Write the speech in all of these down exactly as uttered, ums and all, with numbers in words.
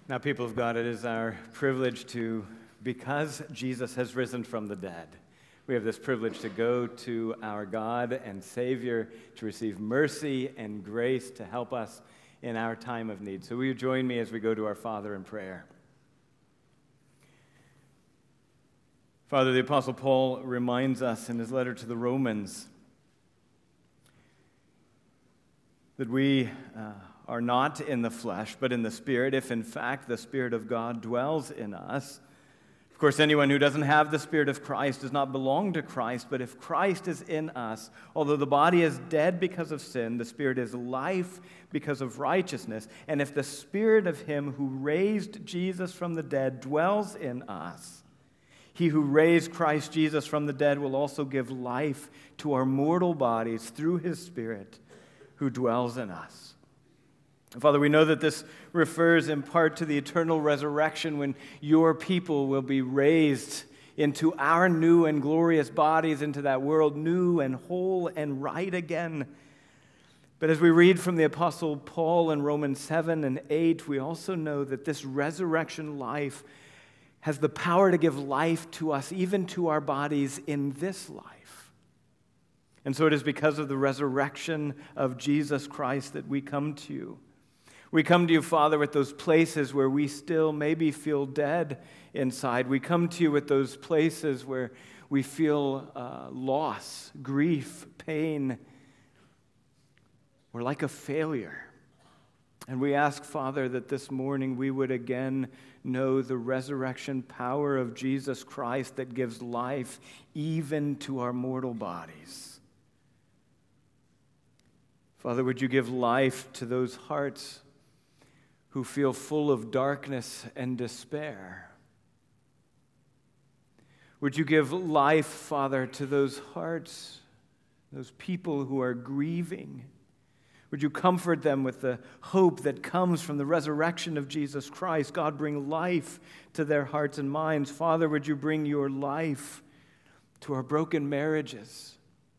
Now, people of God, it is our privilege to, because Jesus has risen from the dead, we have this privilege to go to our God and Savior to receive mercy and grace to help us in our time of need. So will you join me as we go to our Father in prayer? Father, the Apostle Paul reminds us in his letter to the Romans that we uh, are not in the flesh, but in the Spirit, if in fact the Spirit of God dwells in us. Of course, anyone who doesn't have the Spirit of Christ does not belong to Christ, but if Christ is in us, although the body is dead because of sin, the Spirit is life because of righteousness. And if the Spirit of Him who raised Jesus from the dead dwells in us, He who raised Christ Jesus from the dead will also give life to our mortal bodies through His Spirit who dwells in us. Father, we know that this refers in part to the eternal resurrection when your people will be raised into our new and glorious bodies, into that world new and whole and right again. But as we read from the Apostle Paul in Romans seven and eight, we also know that this resurrection life has the power to give life to us, even to our bodies in this life. And so it is because of the resurrection of Jesus Christ that we come to you. We come to you, Father, with those places where we still maybe feel dead inside. We come to you with those places where we feel uh, loss, grief, pain. We're like a failure. And we ask, Father, that this morning we would again know the resurrection power of Jesus Christ that gives life even to our mortal bodies. Father, would you give life to those hearts who feel full of darkness and despair? Would you give life, Father, to those hearts, those people who are grieving? Would you comfort them with the hope that comes from the resurrection of Jesus Christ? God, bring life to their hearts and minds. Father, would you bring your life to our broken marriages?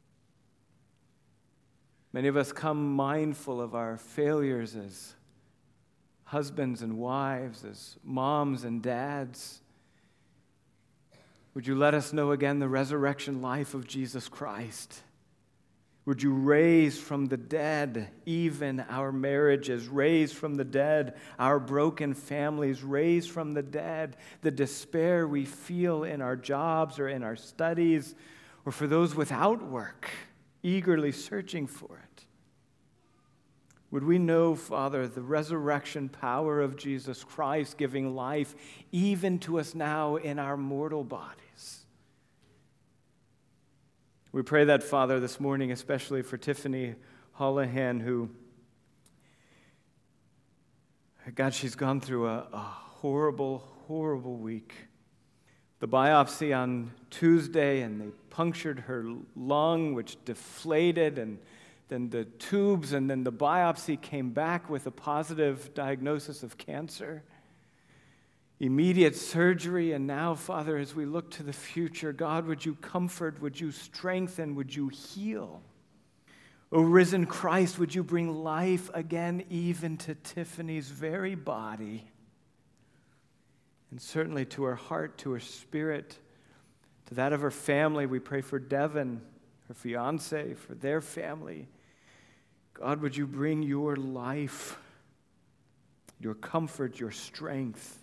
Many of us come mindful of our failures as husbands and wives, as moms and dads. Would you let us know again the resurrection life of Jesus Christ? Would you raise from the dead even our marriages, raise from the dead our broken families, raise from the dead the despair we feel in our jobs or in our studies, or for those without work, eagerly searching for it? Would we know, Father, the resurrection power of Jesus Christ giving life even to us now in our mortal bodies? We pray that, Father, this morning, especially for Tiffany Holohan, who, God, she's gone through a, a horrible, horrible week. The biopsy on Tuesday, and they punctured her lung, which deflated, and then the tubes, and then the biopsy came back with a positive diagnosis of cancer. Immediate surgery, and now, Father, as we look to the future, God, would you comfort, would you strengthen, would you heal? O risen Christ, would you bring life again even to Tiffany's very body, and certainly to her heart, to her spirit, to that of her family. We pray for Devin, her fiance, for their family. God, would you bring your life, your comfort, your strength?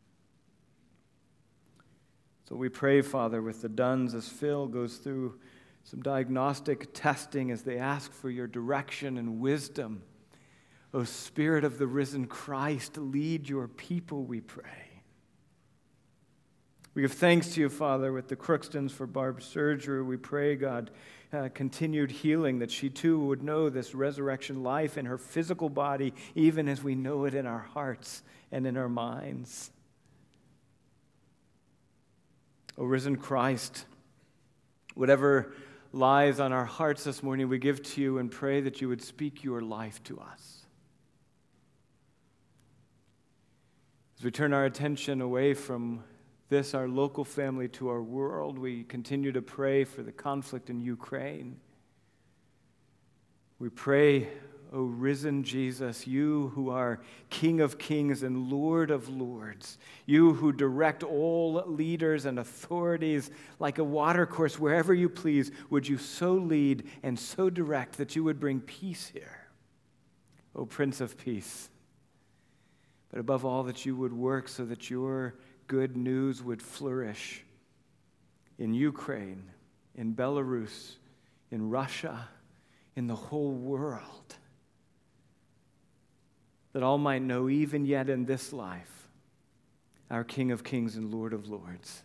So we pray, Father, with the Duns as Phil goes through some diagnostic testing as they ask for your direction and wisdom. O Spirit of the risen Christ, lead your people, we pray. We give thanks to you, Father, with the Crookstons for Barb's surgery. We pray, God, uh, continued healing, that she too would know this resurrection life in her physical body, even as we know it in our hearts and in our minds. O risen Christ, whatever lies on our hearts this morning, we give to you and pray that you would speak your life to us. As we turn our attention away from this, our local family, to our world, we continue to pray for the conflict in Ukraine. We pray, O risen Jesus, you who are King of kings and Lord of lords, you who direct all leaders and authorities like a watercourse wherever you please, would you so lead and so direct that you would bring peace here, O Prince of Peace. But above all, that you would work so that your good news would flourish in Ukraine, in Belarus, in Russia, in the whole world, that all might know, even yet in this life, our King of kings and Lord of lords.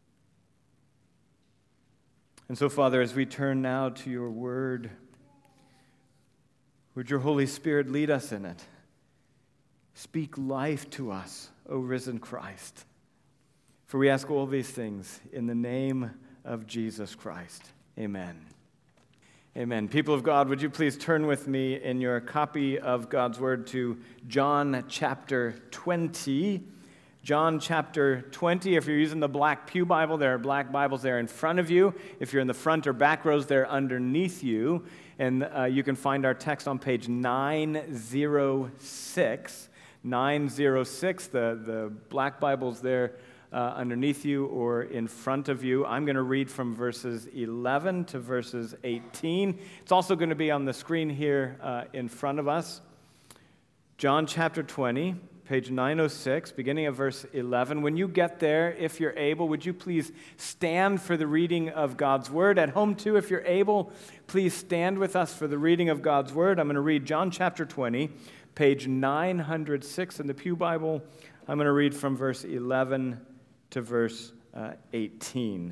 And so, Father, as we turn now to your word, would your Holy Spirit lead us in it? Speak life to us, O risen Christ. For we ask all these things in the name of Jesus Christ. Amen. Amen. People of God, would you please turn with me in your copy of God's Word to John chapter twenty. John chapter twenty. If you're using the black pew Bible, there are black Bibles there in front of you. If you're in the front or back rows, they're underneath you. And uh, you can find our text on page nine oh six. nine oh six, the, the black Bible's there uh, underneath you or in front of you. I'm going to read from verses eleven to verses eighteen. It's also going to be on the screen here uh, in front of us. John chapter twenty, page nine oh six, beginning of verse eleven. When you get there, if you're able, would you please stand for the reading of God's Word? At home, too, if you're able, please stand with us for the reading of God's Word. I'm going to read John chapter twenty, page nine oh six in the Pew Bible. I'm going to read from verse eleven to verse uh, eighteen.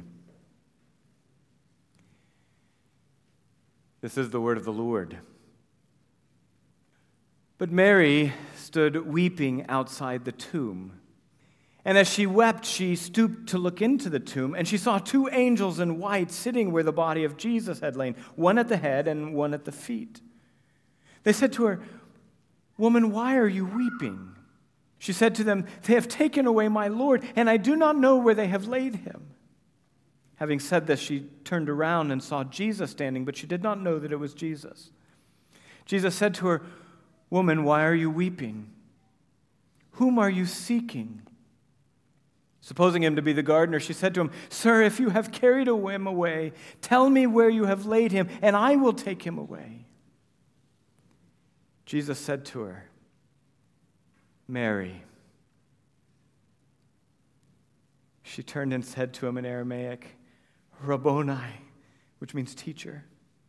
This is the word of the Lord. But Mary stood weeping outside the tomb. And as she wept, she stooped to look into the tomb, and she saw two angels in white sitting where the body of Jesus had lain, one at the head and one at the feet. They said to her, "Woman, why are you weeping?" She said to them, "They have taken away my Lord, and I do not know where they have laid him." Having said this, she turned around and saw Jesus standing, but she did not know that it was Jesus. Jesus said to her, "Woman, why are you weeping? Whom are you seeking?" Supposing him to be the gardener, she said to him, "Sir, if you have carried him away, tell me where you have laid him, and I will take him away." Jesus said to her, "Mary." She turned and said to him in Aramaic, "Rabboni," which means teacher.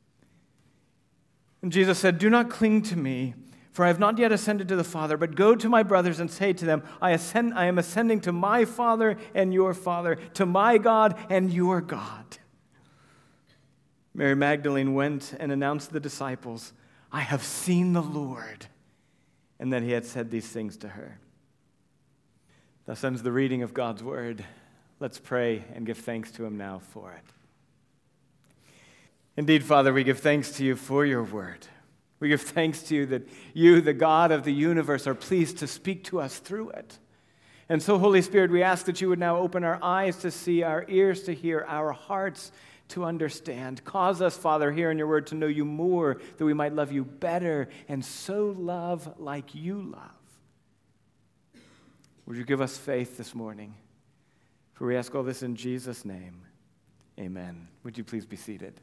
And Jesus said, "Do not cling to me, for I have not yet ascended to the Father, but go to my brothers and say to them, I ascend, I am ascending to my Father and your Father, to my God and your God." Mary Magdalene went and announced to the disciples, "I have seen the Lord," and that he had said these things to her. Thus ends the reading of God's word. Let's pray and give thanks to him now for it. Indeed, Father, we give thanks to you for your word. We give thanks to you that you, the God of the universe, are pleased to speak to us through it. And so, Holy Spirit, we ask that you would now open our eyes to see, our ears to hear, our hearts to understand. Cause us, Father, here in your word to know you more, that we might love you better and so love like you love. Would you give us faith this morning? For we ask all this in Jesus' name. Amen. Would you please be seated?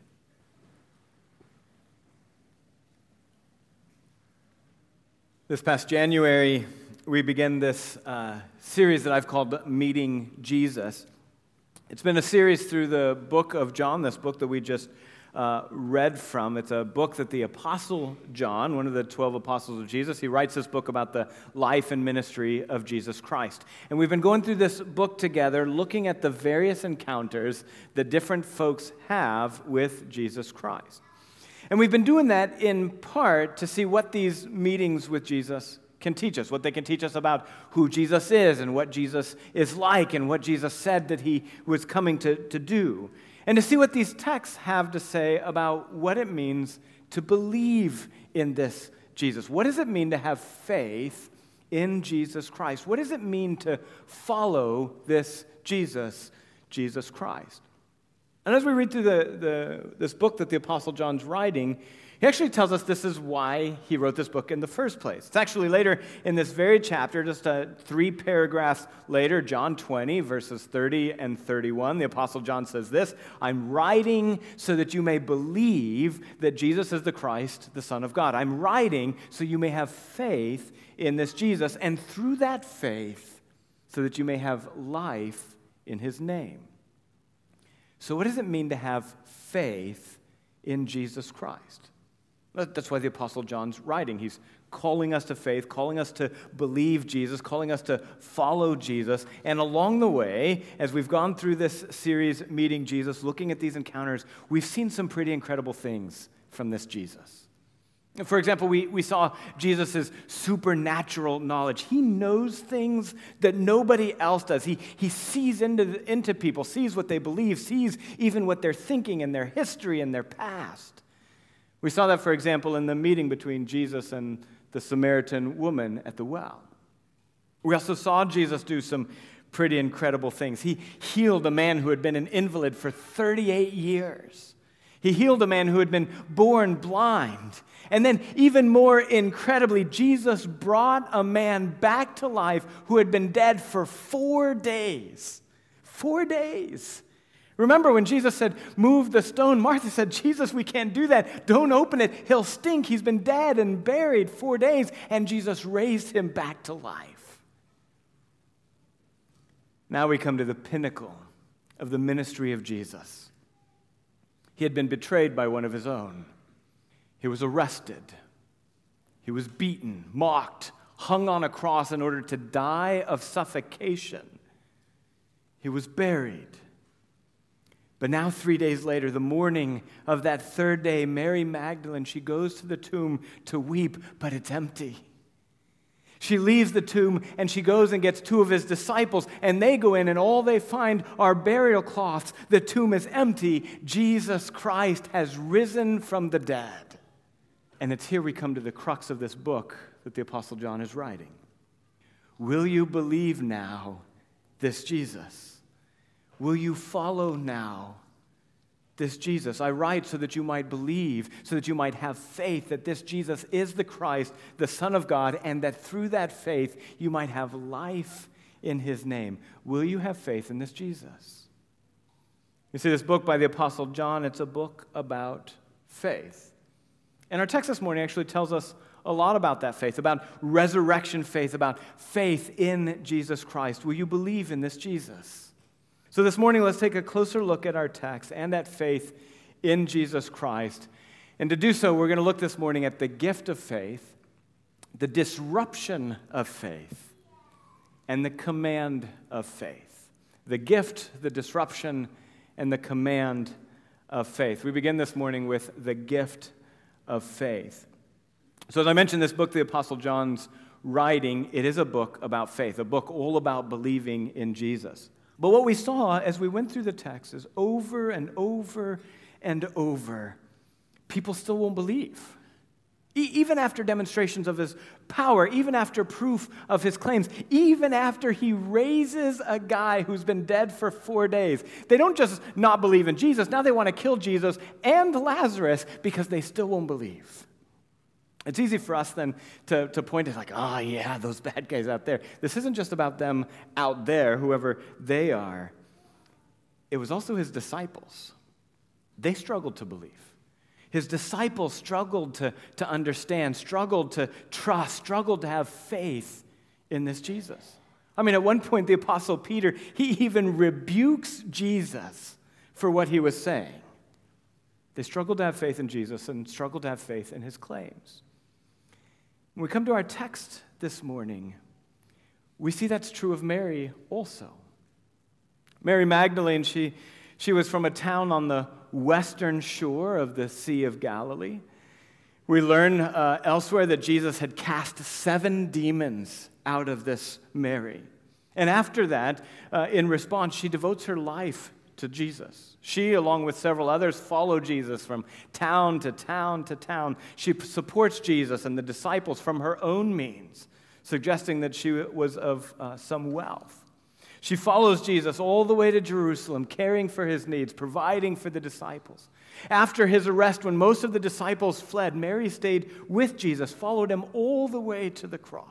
This past January, we began this uh, series that I've called Meeting Jesus. It's been a series through the book of John, this book that we just uh, read from. It's a book that the Apostle John, one of the twelve apostles of Jesus, he writes this book about the life and ministry of Jesus Christ. And we've been going through this book together, looking at the various encounters that different folks have with Jesus Christ. And we've been doing that in part to see what these meetings with Jesus can teach us, what they can teach us about who Jesus is and what Jesus is like and what Jesus said that he was coming to, to do. And to see what these texts have to say about what it means to believe in this Jesus. What does it mean to have faith in Jesus Christ? What does it mean to follow this Jesus, Jesus Christ? And as we read through the, the, this book that the Apostle John's writing, He actually tells us this is why he wrote this book in the first place. It's actually later in this very chapter, just uh, three paragraphs later, John twenty, verses thirty and thirty-one, the Apostle John says this, I'm writing so that you may believe that Jesus is the Christ, the Son of God. I'm writing so you may have faith in this Jesus, and through that faith, so that you may have life in his name. So what does it mean to have faith in Jesus Christ? That's why the Apostle John's writing. He's calling us to faith, calling us to believe Jesus, calling us to follow Jesus. And along the way, as we've gone through this series, Meeting Jesus, looking at these encounters, we've seen some pretty incredible things from this Jesus. For example, we, we saw Jesus' supernatural knowledge. He knows things that nobody else does. He, he sees into, the, into people, sees what they believe, sees even what they're thinking and their history and their past. We saw that, for example, in the meeting between Jesus and the Samaritan woman at the well. We also saw Jesus do some pretty incredible things. He healed a man who had been an invalid for thirty-eight years. He healed a man who had been born blind. And then, even more incredibly, Jesus brought a man back to life who had been dead for four days. Four days. Remember when Jesus said, move the stone, Martha said, Jesus, we can't do that. Don't open it. He'll stink. He's been dead and buried four days. And Jesus raised him back to life. Now we come to the pinnacle of the ministry of Jesus. He had been betrayed by one of his own. He was arrested. He was beaten, mocked, hung on a cross in order to die of suffocation. He was buried. But now, three days later, the morning of that third day, Mary Magdalene, she goes to the tomb to weep, but it's empty. She leaves the tomb and she goes and gets two of his disciples, and they go in and all they find are burial cloths. The tomb is empty. Jesus Christ has risen from the dead. And it's here we come to the crux of this book that the Apostle John is writing. Will you believe now this Jesus? Will you follow now this Jesus? I write so that you might believe, so that you might have faith that this Jesus is the Christ, the Son of God, and that through that faith you might have life in his name. Will you have faith in this Jesus? You see, this book by the Apostle John, it's a book about faith. And our text this morning actually tells us a lot about that faith, about resurrection faith, about faith in Jesus Christ. Will you believe in this Jesus? So this morning, let's take a closer look at our text and at faith in Jesus Christ. And to do so, we're going to look this morning at the gift of faith, the disruption of faith, and the command of faith. The gift, the disruption, and the command of faith. We begin this morning with the gift of faith. So as I mentioned, this book, the Apostle John's writing, it is a book about faith, a book all about believing in Jesus. But what we saw as we went through the text is over and over and over, people still won't believe. E- even after demonstrations of his power, even after proof of his claims, even after he raises a guy who's been dead for four days, they don't just not believe in Jesus, now they want to kill Jesus and Lazarus because they still won't believe. It's easy for us then to, to point at like, oh yeah, those bad guys out there. This isn't just about them out there, whoever they are. It was also his disciples. They struggled to believe. His disciples struggled to, to understand, struggled to trust, struggled to have faith in this Jesus. I mean, at one point, the Apostle Peter, he even rebukes Jesus for what he was saying. They struggled to have faith in Jesus and struggled to have faith in his claims. When we come to our text this morning, we see that's true of Mary also. Mary Magdalene, she, she was from a town on the western shore of the Sea of Galilee. We learn uh, elsewhere that Jesus had cast seven demons out of this Mary. And after that, uh, in response, she devotes her life to Jesus. She, along with several others, follow Jesus from town to town to town. She supports Jesus and the disciples from her own means, suggesting that she was of uh, some wealth. She follows Jesus all the way to Jerusalem, caring for his needs, providing for the disciples. After his arrest, when most of the disciples fled, Mary stayed with Jesus, followed him all the way to the cross.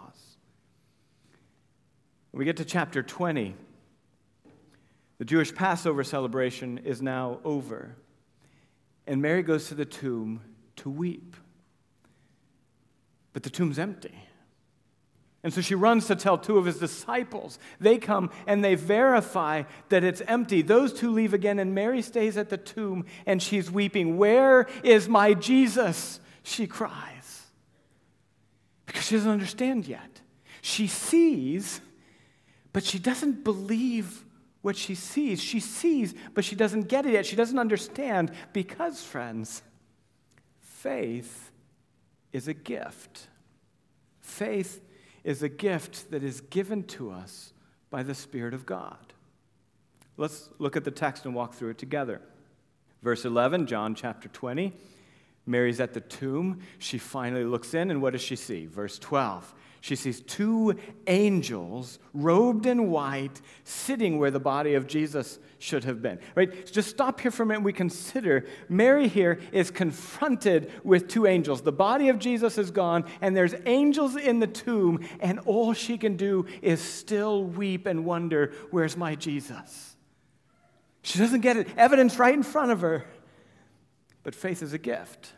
When we get to chapter twenty, the Jewish Passover celebration is now over, and Mary goes to the tomb to weep. But the tomb's empty. And so she runs to tell two of his disciples. They come and they verify that it's empty. Those two leave again, and Mary stays at the tomb, and she's weeping. "Where is my Jesus?" she cries. Because she doesn't understand yet. She sees, but she doesn't believe what she sees. She sees, but she doesn't get it yet. She doesn't understand because, friends, faith is a gift. Faith is a gift that is given to us by the Spirit of God. Let's look at the text and walk through it together. Verse eleven, John chapter twenty. Mary's at the tomb. She finally looks in, and what does she see? Verse twelve. She sees two angels robed in white sitting where the body of Jesus should have been. Right? Just stop here for a minute. We consider Mary here is confronted with two angels. The body of Jesus is gone, and there's angels in the tomb, and all she can do is still weep and wonder, where's my Jesus? She doesn't get it. Evidence right in front of her. But faith is a gift.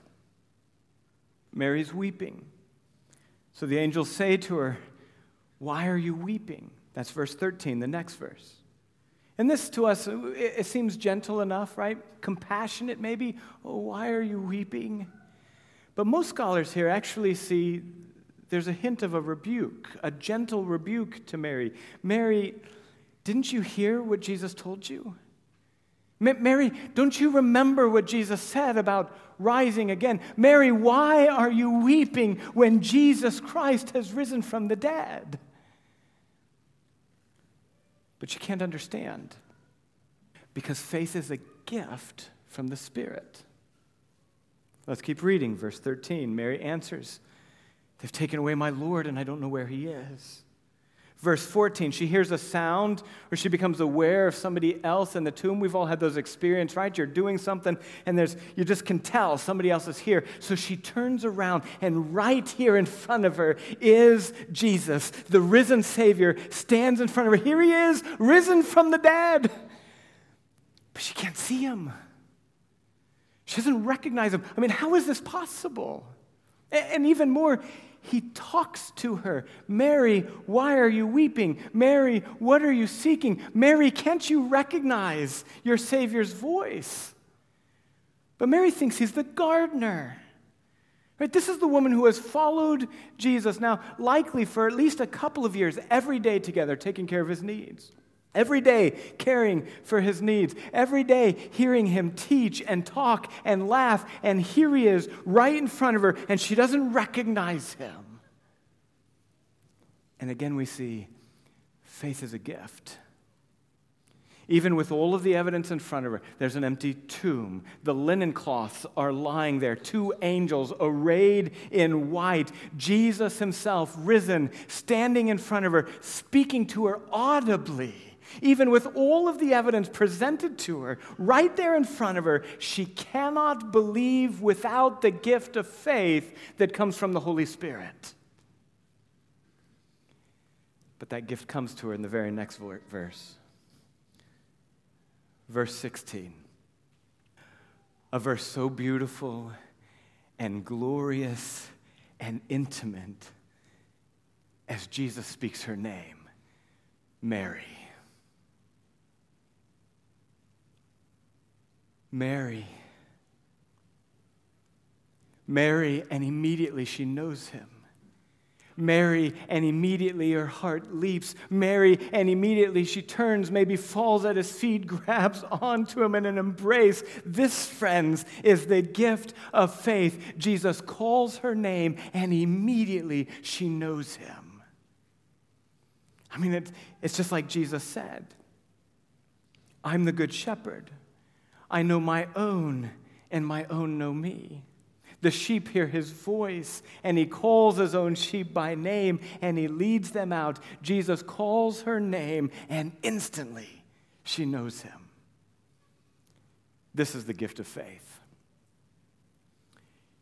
Mary's weeping. So the angels say to her, "Why are you weeping?" That's verse thirteen, the next verse. And this to us, it seems gentle enough, right? Compassionate maybe. "Oh, why are you weeping?" But most scholars here actually see there's a hint of a rebuke, a gentle rebuke to Mary. "Mary, didn't you hear what Jesus told you? Mary, don't you remember what Jesus said about rising again? Mary, why are you weeping when Jesus Christ has risen from the dead?" But she can't understand because faith is a gift from the Spirit. Let's keep reading. Verse thirteen, Mary answers, "They've taken away my Lord, and I don't know where he is." Verse fourteen, she hears a sound or she becomes aware of somebody else in the tomb. We've all had those experiences, right? You're doing something and there's you just can tell somebody else is here. So she turns around, and right here in front of her is Jesus, the risen Savior, stands in front of her. Here he is, risen from the dead. But she can't see him. She doesn't recognize him. I mean, how is this possible? And even more, he talks to her. "Mary, why are you weeping? Mary, what are you seeking? Mary, can't you recognize your Savior's voice?" But Mary thinks he's the gardener. Right? This is the woman who has followed Jesus now, likely for at least a couple of years, every day together, taking care of his needs. Every day caring for his needs. Every day hearing him teach and talk and laugh. And here he is right in front of her, and she doesn't recognize him. And again we see faith is a gift. Even with all of the evidence in front of her, there's an empty tomb. The linen cloths are lying there. Two angels arrayed in white. Jesus himself risen, standing in front of her, speaking to her audibly. Even with all of the evidence presented to her, right there in front of her, she cannot believe without the gift of faith that comes from the Holy Spirit. But that gift comes to her in the very next verse. Verse sixteen. A verse so beautiful and glorious and intimate as Jesus speaks her name, Mary. Mary. Mary, and immediately she knows him. Mary, and immediately her heart leaps. Mary, and immediately she turns, maybe falls at his feet, grabs onto him in an embrace. This, friends, is the gift of faith. Jesus calls her name, and immediately she knows him. I mean, it's, it's just like Jesus said, "I'm the good shepherd. I know my own, and my own know me. The sheep hear his voice, and he calls his own sheep by name, and he leads them out." Jesus calls her name, and instantly she knows him. This is the gift of faith.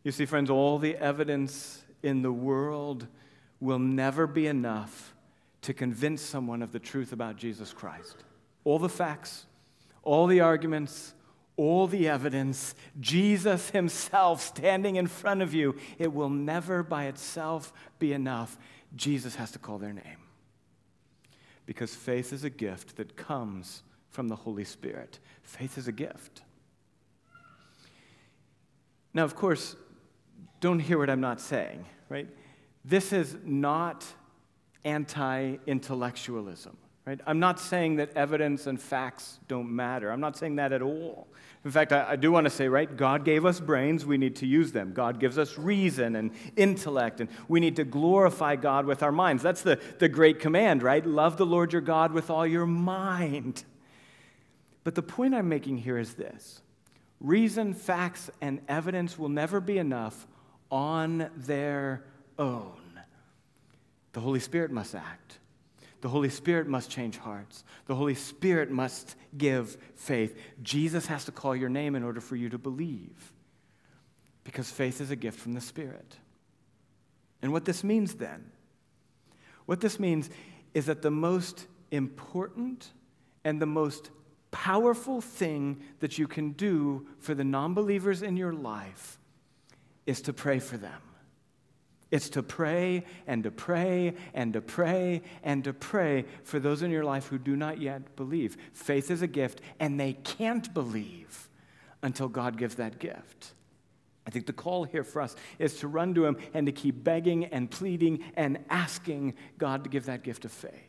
You see, friends, all the evidence in the world will never be enough to convince someone of the truth about Jesus Christ. All the facts, all the arguments, all the evidence, Jesus himself standing in front of you, it will never by itself be enough. Jesus has to call their name. Because faith is a gift that comes from the Holy Spirit. Faith is a gift. Now, of course, don't hear what I'm not saying, right? This is not anti-intellectualism, right? I'm not saying that evidence and facts don't matter. I'm not saying that at all. In fact, I, I do want to say, right, God gave us brains, we need to use them. God gives us reason and intellect, and we need to glorify God with our minds. That's the, the great command, right? Love the Lord your God with all your mind. But the point I'm making here is this. Reason, facts, and evidence will never be enough on their own. The Holy Spirit must act. The Holy Spirit must change hearts. The Holy Spirit must give faith. Jesus has to call your name in order for you to believe, because faith is a gift from the Spirit. And what this means then, what this means is that the most important and the most powerful thing that you can do for the non-believers in your life is to pray for them. It's to pray and to pray and to pray and to pray for those in your life who do not yet believe. Faith is a gift, and they can't believe until God gives that gift. I think the call here for us is to run to him and to keep begging and pleading and asking God to give that gift of faith.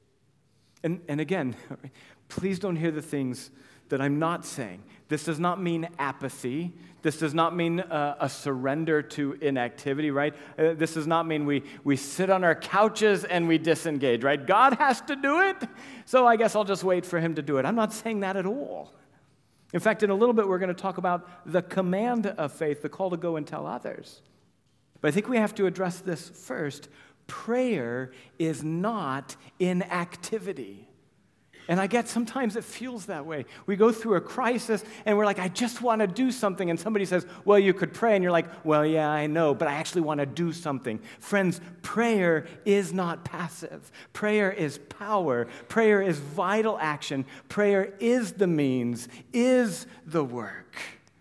And, and again, please don't hear the things that I'm not saying. This does not mean apathy. This does not mean uh, a surrender to inactivity, right? Uh, this does not mean we, we sit on our couches and we disengage, right? God has to do it, so I guess I'll just wait for him to do it. I'm not saying that at all. In fact, in a little bit, we're going to talk about the command of faith, the call to go and tell others. But I think we have to address this first. Prayer is not inactivity. And I get sometimes it feels that way. We go through a crisis and we're like, I just want to do something. And somebody says, well, you could pray. And you're like, well, yeah, I know, but I actually want to do something. Friends, prayer is not passive. Prayer is power. Prayer is vital action. Prayer is the means, is the work.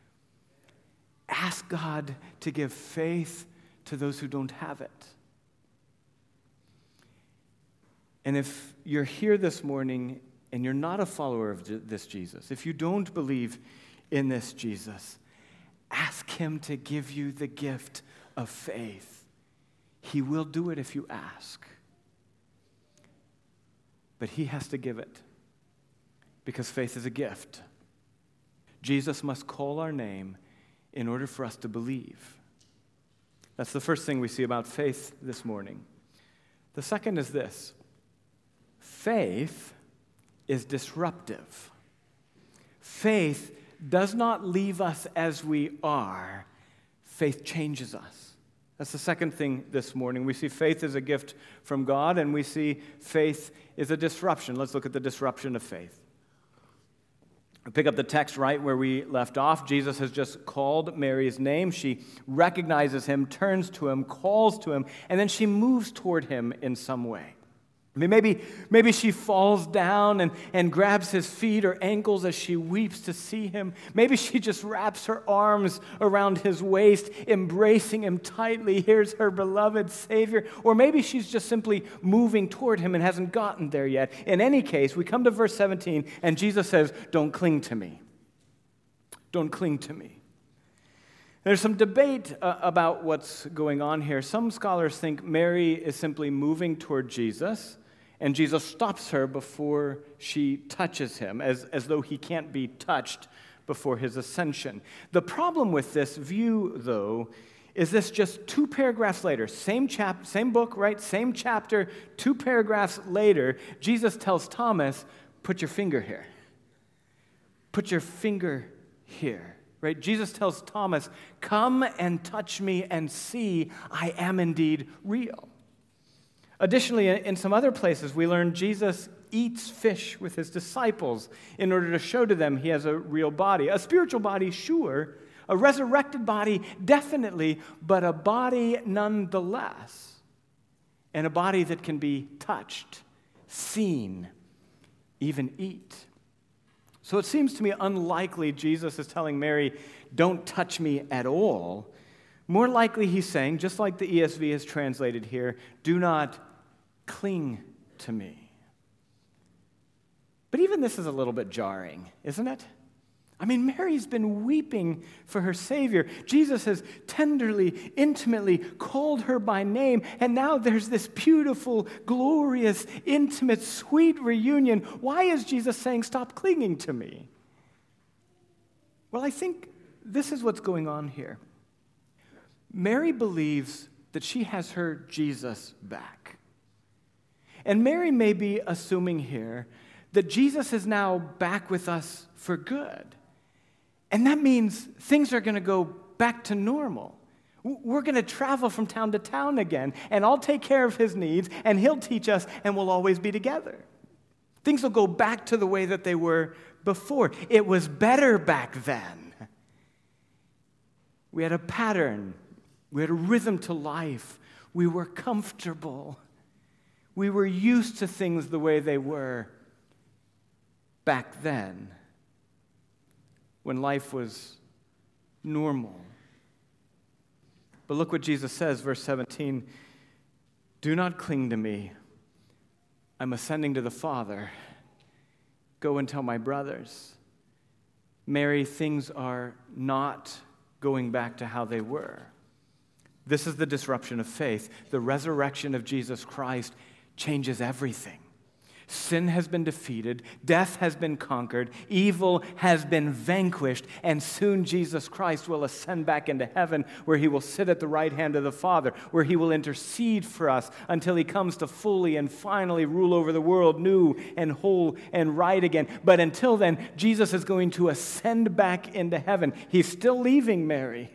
Ask God to give faith to those who don't have it. And if you're here this morning and you're not a follower of this Jesus, if you don't believe in this Jesus, ask him to give you the gift of faith. He will do it if you ask. But he has to give it, because faith is a gift. Jesus must call our name in order for us to believe. That's the first thing we see about faith this morning. The second is this. Faith is disruptive. Faith does not leave us as we are. Faith changes us. That's the second thing this morning. We see faith as a gift from God, and we see faith is a disruption. Let's look at the disruption of faith. We pick up the text right where we left off. Jesus has just called Mary's name. She recognizes him, turns to him, calls to him, and then she moves toward him in some way. I mean, maybe, maybe she falls down and, and grabs his feet or ankles as she weeps to see him. Maybe she just wraps her arms around his waist, embracing him tightly. Here's her beloved Savior. Or maybe she's just simply moving toward him and hasn't gotten there yet. In any case, we come to verse seventeen, and Jesus says, don't cling to me. Don't cling to me. There's some debate uh, about what's going on here. Some scholars think Mary is simply moving toward Jesus, and Jesus stops her before she touches him, as, as though he can't be touched before his ascension. The problem with this view, though, is this just two paragraphs later, same chap, same book, right? Same chapter, two paragraphs later, Jesus tells Thomas, put your finger here. Put your finger here. Right? Jesus tells Thomas, come and touch me and see I am indeed real. Additionally, in some other places, we learn Jesus eats fish with his disciples in order to show to them he has a real body. A spiritual body, sure, A resurrected body, definitely, but a body nonetheless. And a body that can be touched, seen, even eat. So it seems to me unlikely Jesus is telling Mary, don't touch me at all. More likely he's saying, just like the E S V is translated here, do not cling to me. But even this is a little bit jarring, isn't it? I mean, Mary's been weeping for her Savior. Jesus has tenderly, intimately called her by name, and now there's this beautiful, glorious, intimate, sweet reunion. Why is Jesus saying, stop clinging to me? Well, I think this is what's going on here. Mary believes that she has her Jesus back. And Mary may be assuming here that Jesus is now back with us for good. And that means things are going to go back to normal. We're going to travel from town to town again, and I'll take care of his needs, and he'll teach us, and we'll always be together. Things will go back to the way that they were before. It was better back then. We had a pattern. We had a rhythm to life. We were comfortable. We were used to things the way they were back then, when life was normal. But look what Jesus says, verse seventeen. Do not cling to me. I'm ascending to the Father. Go and tell my brothers. Mary, things are not going back to how they were. This is the disruption of faith. The resurrection of Jesus Christ changes everything. Sin has been defeated, death has been conquered, evil has been vanquished, and soon Jesus Christ will ascend back into heaven, where he will sit at the right hand of the Father, where he will intercede for us until he comes to fully and finally rule over the world, new and whole and right again. But until then, Jesus is going to ascend back into heaven. He's still leaving Mary.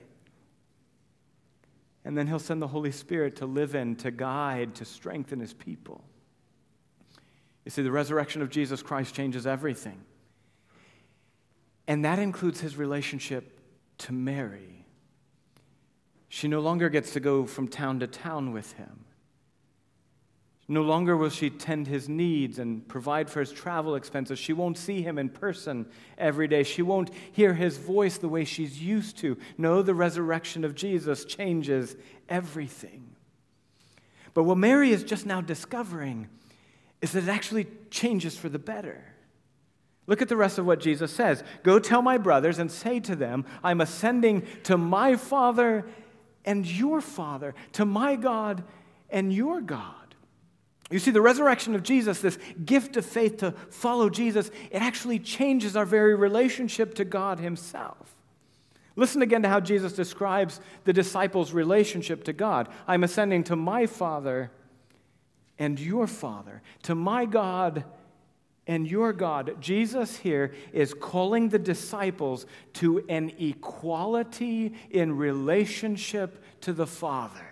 And then he'll send the Holy Spirit to live in, to guide, to strengthen his people. You see, the resurrection of Jesus Christ changes everything. And that includes his relationship to Mary. She no longer gets to go from town to town with him. No longer will she tend his needs and provide for his travel expenses. She won't see him in person every day. She won't hear his voice the way she's used to. No, the resurrection of Jesus changes everything. But what Mary is just now discovering is that it actually changes for the better. Look at the rest of what Jesus says. Go tell my brothers and say to them, I'm ascending to my Father and your Father, to my God and your God. You see, the resurrection of Jesus, this gift of faith to follow Jesus, it actually changes our very relationship to God himself. Listen again to how Jesus describes the disciples' relationship to God. I'm ascending to my Father and your Father, to my God and your God. Jesus here is calling the disciples to an equality in relationship to the Father.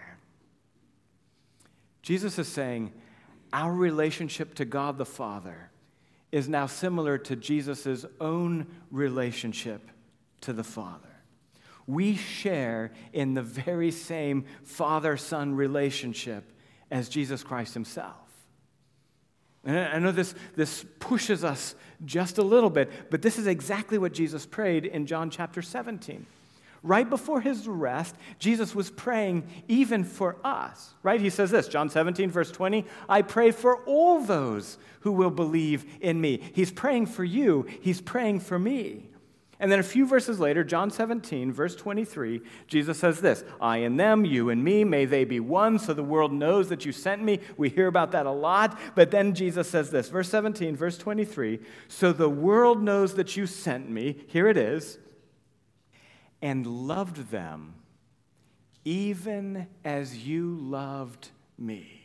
Jesus is saying, our relationship to God the Father is now similar to Jesus' own relationship to the Father. We share in the very same Father-Son relationship as Jesus Christ himself. And I know this, this pushes us just a little bit, but this is exactly what Jesus prayed in John chapter seventeen. Right before his arrest, Jesus was praying even for us, right? He says this, John seventeen, verse twenty, I pray for all those who will believe in me. He's praying for you. He's praying for me. And then a few verses later, John seventeen, verse twenty-three, Jesus says this, I and them, you and me, may they be one, so the world knows that you sent me. We hear about that a lot. But then Jesus says this, verse seventeen, verse twenty-three, so the world knows that you sent me, here it is, and loved them even as you loved me.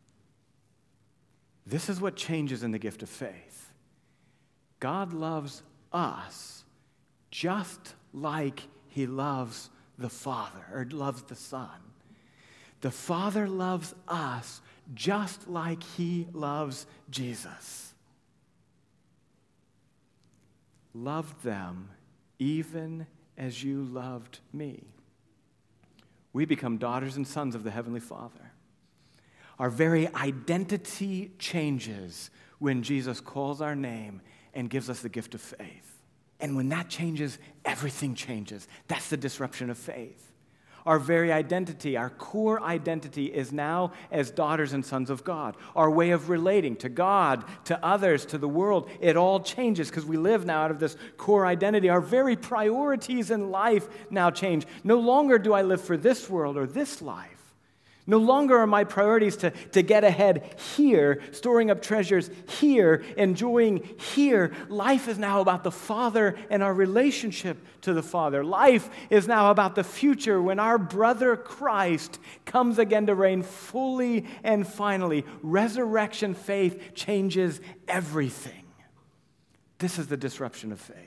This is what changes in the gift of faith. God loves us just like he loves the Father, or loves the Son. The Father loves us just like he loves Jesus. Loved them even as you loved me. We become daughters and sons of the Heavenly Father. Our very identity changes when Jesus calls our name and gives us the gift of faith. And when that changes, everything changes. That's the disruption of faith. Our very identity, our core identity is now as daughters and sons of God. Our way of relating to God, to others, to the world, it all changes because we live now out of this core identity. Our very priorities in life now change. No longer do I live for this world or this life. No longer are my priorities to, to get ahead here, storing up treasures here, enjoying here. Life is now about the Father and our relationship to the Father. Life is now about the future when our brother Christ comes again to reign fully and finally. Resurrection faith changes everything. This is the disruption of faith.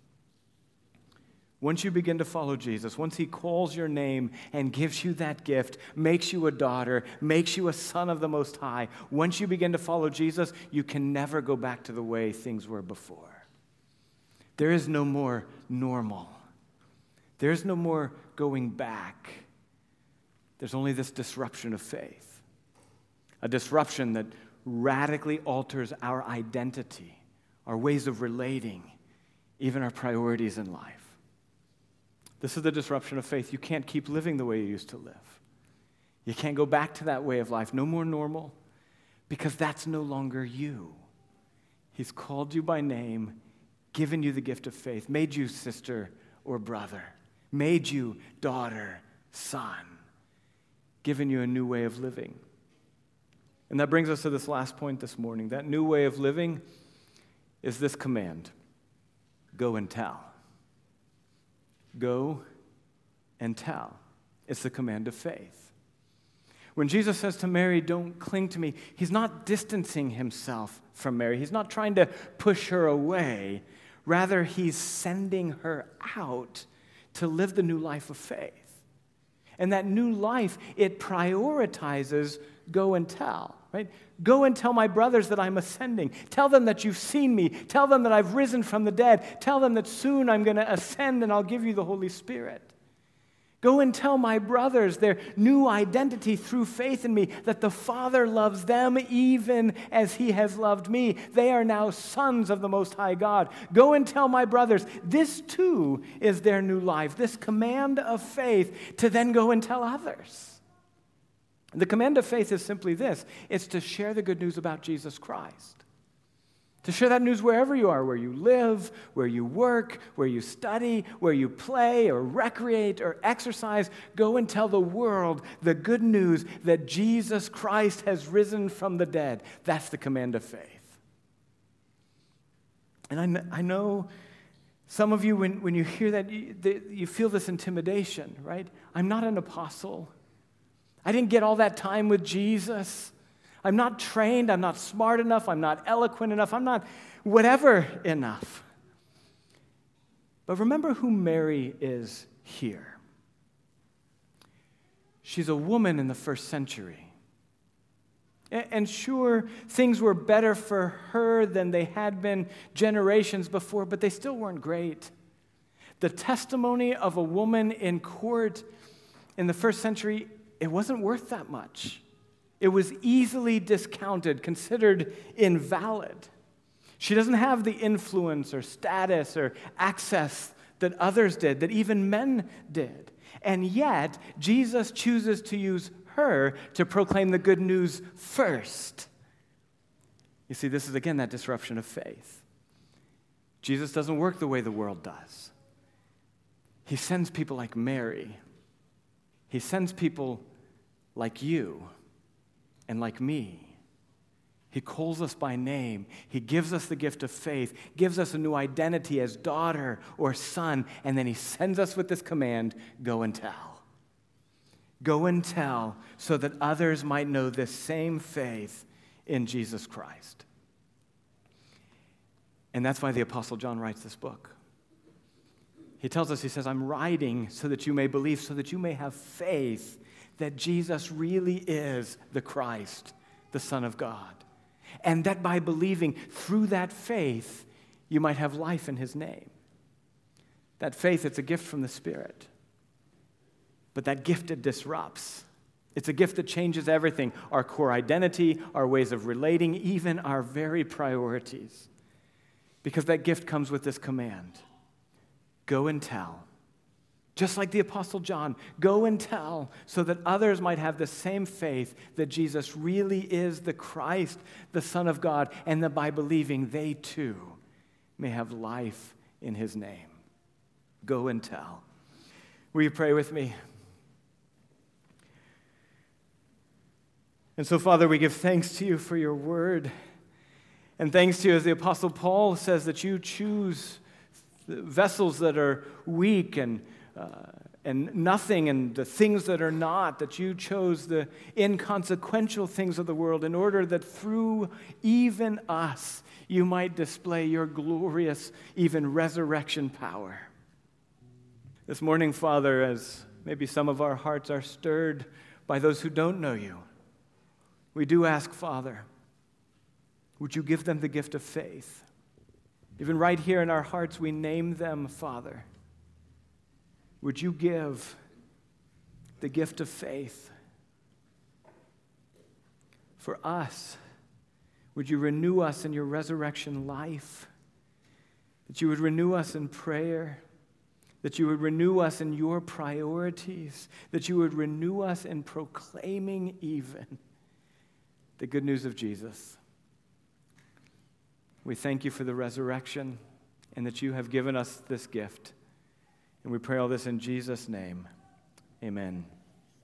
Once you begin to follow Jesus, once he calls your name and gives you that gift, makes you a daughter, makes you a son of the Most High, once you begin to follow Jesus, you can never go back to the way things were before. There is no more normal. There's no more going back. There's only this disruption of faith, a disruption that radically alters our identity, our ways of relating, even our priorities in life. This is the disruption of faith. You can't keep living the way you used to live. You can't go back to that way of life. No more normal, because that's no longer you. He's called you by name, given you the gift of faith, made you sister or brother, made you daughter, son, given you a new way of living. And that brings us to this last point this morning. That new way of living is this command: go and tell. Go and tell. It's the command of faith. When Jesus says to Mary, don't cling to me, he's not distancing himself from Mary. He's not trying to push her away. Rather, he's sending her out to live the new life of faith. And that new life, it prioritizes go and tell, right? Go and tell my brothers that I'm ascending. Tell them that you've seen me. Tell them that I've risen from the dead. Tell them that soon I'm going to ascend and I'll give you the Holy Spirit. Go and tell my brothers their new identity through faith in me, that the Father loves them even as he has loved me. They are now sons of the Most High God. Go and tell my brothers, this too is their new life, this command of faith to then go and tell others. The command of faith is simply this: it's to share the good news about Jesus Christ. To share that news wherever you are, where you live, where you work, where you study, where you play or recreate or exercise. Go and tell the world the good news that Jesus Christ has risen from the dead. That's the command of faith. And I, kn- I know some of you, when, when you hear that, you, the, you feel this intimidation, right? I'm not an apostle. I didn't get all that time with Jesus. I'm not trained. I'm not smart enough. I'm not eloquent enough. I'm not whatever enough. But remember who Mary is here. She's a woman in the first century. And sure, things were better for her than they had been generations before, but they still weren't great. The testimony of a woman in court in the first century, it wasn't worth that much. It was easily discounted, considered invalid. She doesn't have the influence or status or access that others did, that even men did. And yet, Jesus chooses to use her to proclaim the good news first. You see, this is again that disruption of faith. Jesus doesn't work the way the world does. He sends people like Mary. He sends people like you and like me. He calls us by name. He gives us the gift of faith, gives us a new identity as daughter or son, and then he sends us with this command, go and tell. Go and tell so that others might know this same faith in Jesus Christ. And that's why the Apostle John writes this book. He tells us, he says, I'm writing so that you may believe, so that you may have faith that Jesus really is the Christ, the Son of God. And that by believing through that faith, you might have life in his name. That faith, it's a gift from the Spirit. But that gift, it disrupts. It's a gift that changes everything, our core identity, our ways of relating, even our very priorities. Because that gift comes with this command: go and tell. Just like the Apostle John, go and tell so that others might have the same faith that Jesus really is the Christ, the Son of God, and that by believing they too may have life in his name. Go and tell. Will you pray with me? And so, Father, we give thanks to you for your word. And thanks to you, as the Apostle Paul says, that you choose vessels that are weak and, uh, and nothing, and the things that are not, that you chose the inconsequential things of the world in order that through even us you might display your glorious, even resurrection power. This morning, Father, as maybe some of our hearts are stirred by those who don't know you, we do ask, Father, would you give them the gift of faith? Even right here in our hearts, we name them, Father. Would you give the gift of faith for us? Would you renew us in your resurrection life? That you would renew us in prayer, that you would renew us in your priorities, that you would renew us in proclaiming even the good news of Jesus. We thank you for the resurrection and that you have given us this gift. And we pray all this in Jesus' name. Amen.